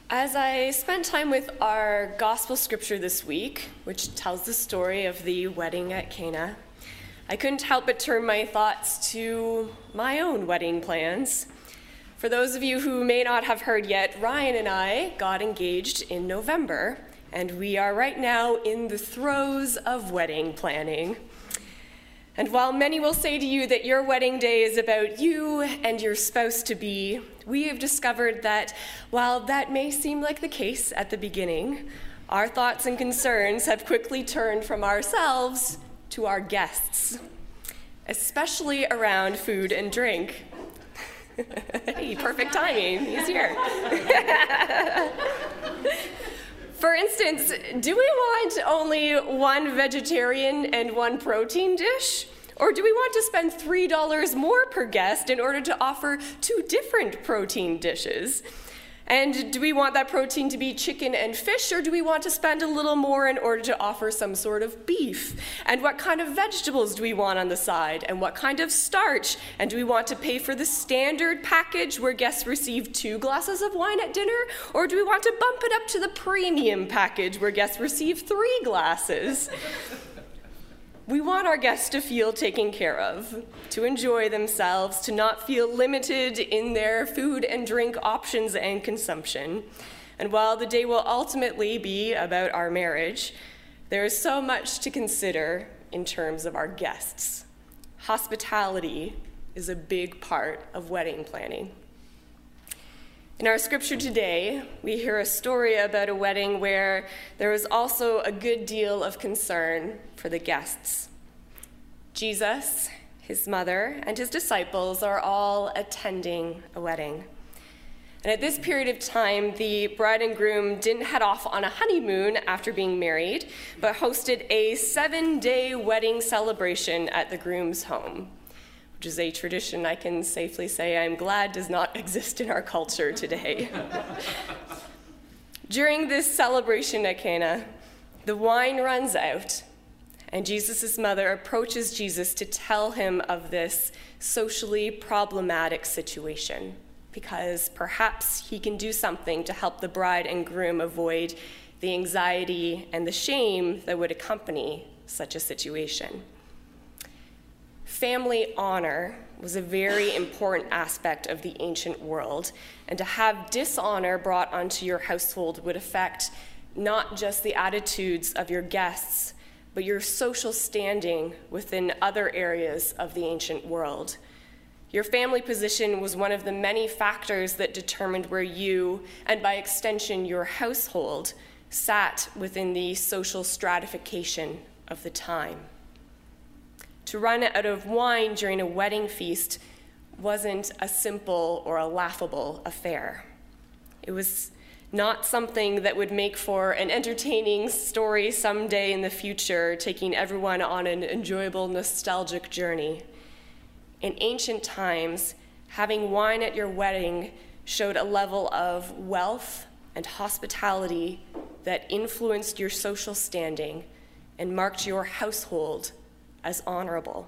As I spent time with our gospel scripture this week, which tells the story of the wedding at Cana, I couldn't help but turn my thoughts to my own wedding plans. For those of you who may not have heard yet, Ryan and I got engaged in November, and we are right now in the throes of wedding planning. And while many will say to you that your wedding day is about you and your spouse-to-be, we have discovered that while that may seem like the case at the beginning, our thoughts and concerns have quickly turned from ourselves to our guests, especially around food and drink. Hey, perfect timing, he's here. For instance, do we want only one vegetarian and one protein dish? Or do we want to spend $3 more per guest in order to offer 2 different protein dishes? And do we want that protein to be chicken and fish, or do we want to spend a little more in order to offer some sort of beef? And what kind of vegetables do we want on the side? And what kind of starch? And do we want to pay for the standard package where guests receive 2 glasses of wine at dinner? Or do we want to bump it up to the premium package where guests receive 3 glasses? We want our guests to feel taken care of, to enjoy themselves, to not feel limited in their food and drink options and consumption. And while the day will ultimately be about our marriage, there is so much to consider in terms of our guests. Hospitality is a big part of wedding planning. In our scripture today, we hear a story about a wedding where there was also a good deal of concern for the guests. Jesus, his mother, and his disciples are all attending a wedding. And at this period of time, the bride and groom didn't head off on a honeymoon after being married, but hosted a 7-day wedding celebration at the groom's home, which is a tradition I can safely say I'm glad does not exist in our culture today. During this celebration at Cana, the wine runs out, and Jesus' mother approaches Jesus to tell him of this socially problematic situation, because perhaps he can do something to help the bride and groom avoid the anxiety and the shame that would accompany such a situation. Family honor was a very important aspect of the ancient world, and to have dishonor brought onto your household would affect not just the attitudes of your guests, but your social standing within other areas of the ancient world. Your family position was one of the many factors that determined where you, and by extension your household, sat within the social stratification of the time. To run out of wine during a wedding feast wasn't a simple or a laughable affair. It was not something that would make for an entertaining story someday in the future, taking everyone on an enjoyable, nostalgic journey. In ancient times, having wine at your wedding showed a level of wealth and hospitality that influenced your social standing and marked your household as honorable.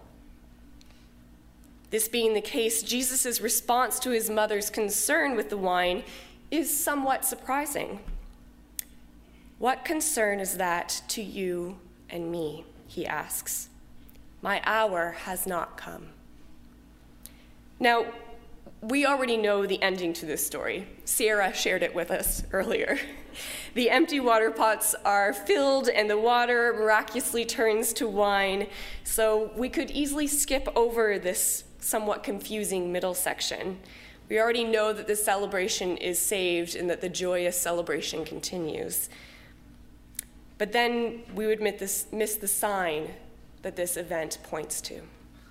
This being the case, Jesus' response to his mother's concern with the wine is somewhat surprising. "What concern is that to you and me?" he asks. "My hour has not come." Now, we already know the ending to this story. Sierra shared it with us earlier. The empty water pots are filled and the water miraculously turns to wine, so we could easily skip over this somewhat confusing middle section. We already know that the celebration is saved and that the joyous celebration continues. But then we would miss the sign that this event points to.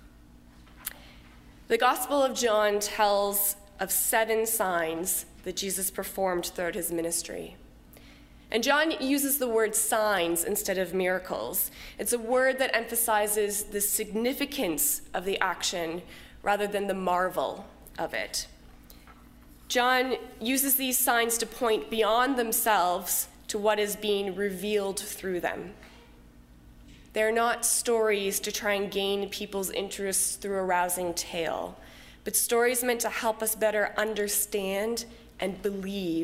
The Gospel of John tells of 7 signs that Jesus performed throughout his ministry. And John uses the word signs instead of miracles. It's a word that emphasizes the significance of the action rather than the marvel of it. John uses these signs to point beyond themselves to what is being revealed through them. They're not stories to try and gain people's interests through a rousing tale, but stories meant to help us better understand and believe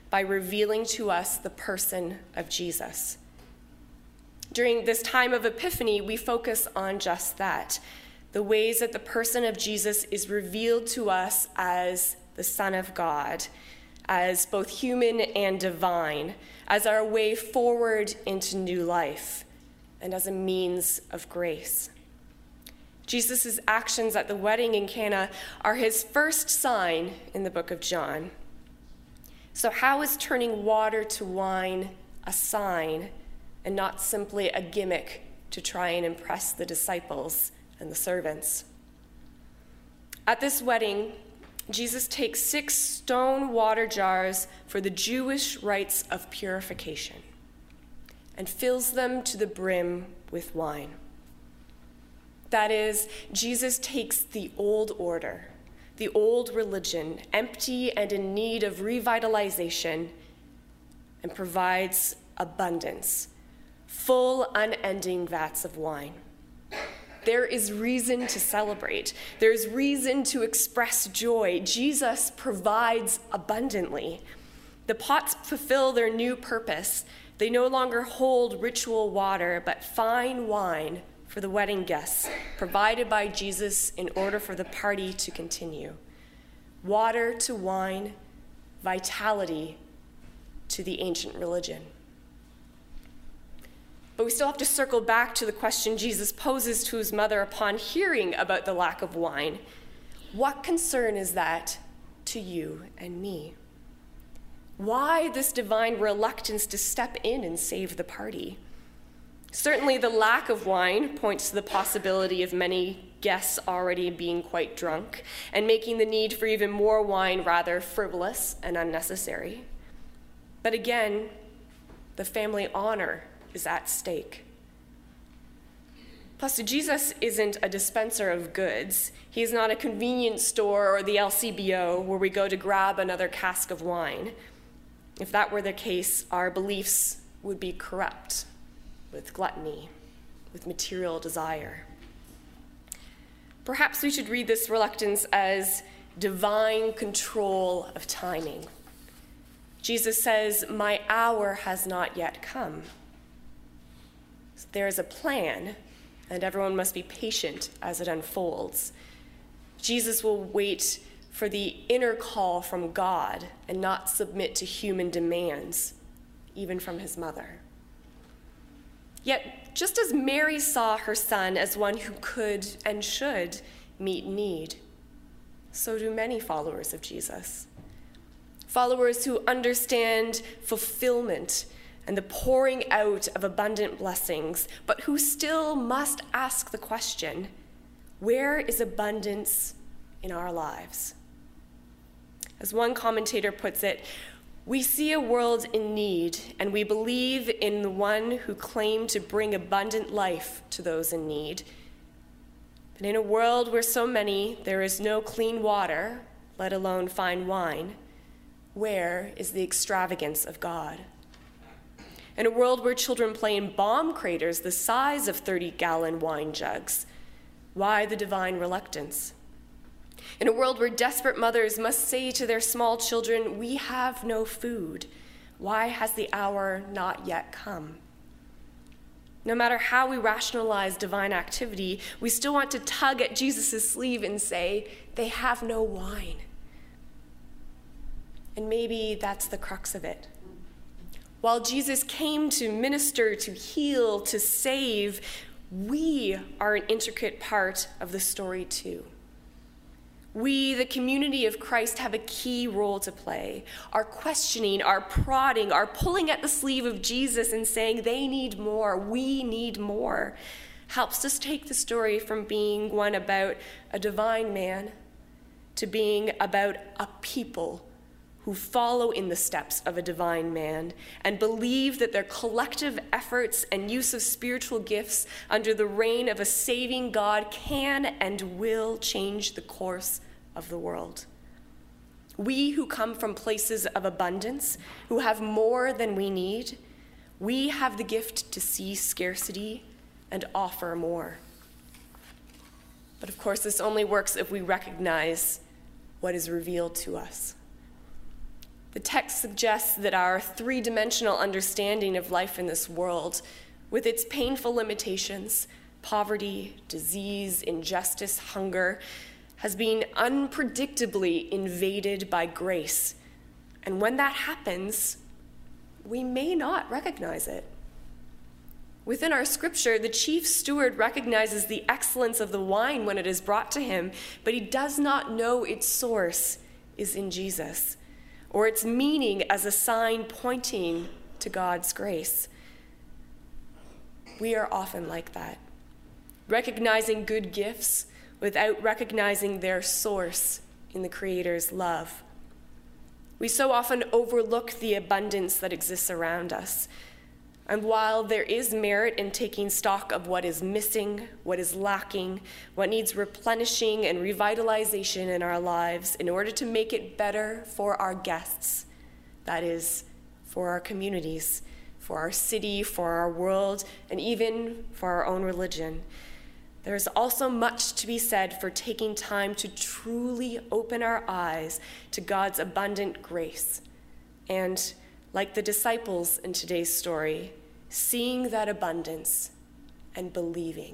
by revealing to us the person of Jesus. During this time of Epiphany, we focus on just that, the ways that the person of Jesus is revealed to us as the Son of God, as both human and divine, as our way forward into new life, and as a means of grace. Jesus' actions at the wedding in Cana are his first sign in the book of John. So how is turning water to wine a sign and not simply a gimmick to try and impress the disciples and the servants? At this wedding, Jesus takes 6 stone water jars for the Jewish rites of purification and fills them to the brim with wine. That is, Jesus takes the old order, the old religion, empty and in need of revitalization, and provides abundance, full, unending vats of wine. There is reason to celebrate. There's reason to express joy. Jesus provides abundantly. The pots fulfill their new purpose. They no longer hold ritual water, but fine wine for the wedding guests, provided by Jesus in order for the party to continue. Water to wine, vitality to the ancient religion. But we still have to circle back to the question Jesus poses to his mother upon hearing about the lack of wine. What concern is that to you and me? Why this divine reluctance to step in and save the party? Certainly the lack of wine points to the possibility of many guests already being quite drunk and making the need for even more wine rather frivolous and unnecessary. But again, the family honor is at stake. Plus, Jesus isn't a dispenser of goods. He's not a convenience store or the LCBO where we go to grab another cask of wine. If that were the case, our beliefs would be corrupt with gluttony, with material desire. Perhaps we should read this reluctance as divine control of timing. Jesus says, "My hour has not yet come." There is a plan, and everyone must be patient as it unfolds. Jesus will wait for the inner call from God and not submit to human demands, even from his mother. Yet, just as Mary saw her son as one who could and should meet need, so do many followers of Jesus. Followers who understand fulfillment and the pouring out of abundant blessings, but who still must ask the question, where is abundance in our lives? As one commentator puts it, we see a world in need, and we believe in the one who claimed to bring abundant life to those in need. But in a world where so many there is no clean water, let alone fine wine, where is the extravagance of God? In a world where children play in bomb craters the size of 30-gallon wine jugs, why the divine reluctance? In a world where desperate mothers must say to their small children, "We have no food," why has the hour not yet come? No matter how we rationalize divine activity, we still want to tug at Jesus' sleeve and say, "They have no wine." And maybe that's the crux of it. While Jesus came to minister, to heal, to save, we are an intricate part of the story too. We, the community of Christ, have a key role to play. Our questioning, our prodding, our pulling at the sleeve of Jesus and saying they need more, we need more, helps us take the story from being one about a divine man to being about a people who follow in the steps of a divine man and believe that their collective efforts and use of spiritual gifts under the reign of a saving God can and will change the course of the world. We who come from places of abundance, who have more than we need, we have the gift to see scarcity and offer more. But of course, this only works if we recognize what is revealed to us. The text suggests that our three-dimensional understanding of life in this world, with its painful limitations, poverty, disease, injustice, hunger, has been unpredictably invaded by grace. And when that happens, we may not recognize it. Within our scripture, the chief steward recognizes the excellence of the wine when it is brought to him, but he does not know its source is in Jesus, or its meaning as a sign pointing to God's grace. We are often like that, recognizing good gifts without recognizing their source in the Creator's love. We so often overlook the abundance that exists around us. And while there is merit in taking stock of what is missing, what is lacking, what needs replenishing and revitalization in our lives in order to make it better for our guests, that is, for our communities, for our city, for our world, and even for our own religion, there is also much to be said for taking time to truly open our eyes to God's abundant grace and, like the disciples in today's story, seeing that abundance and believing.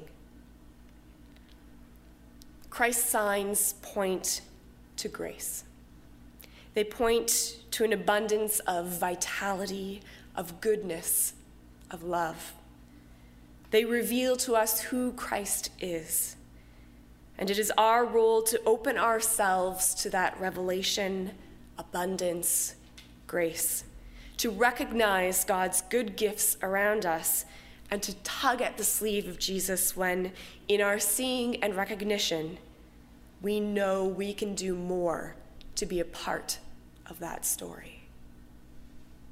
Christ's signs point to grace. They point to an abundance of vitality, of goodness, of love. They reveal to us who Christ is. And it is our role to open ourselves to that revelation, abundance, grace, to recognize God's good gifts around us, and to tug at the sleeve of Jesus when, in our seeing and recognition, we know we can do more to be a part of that story.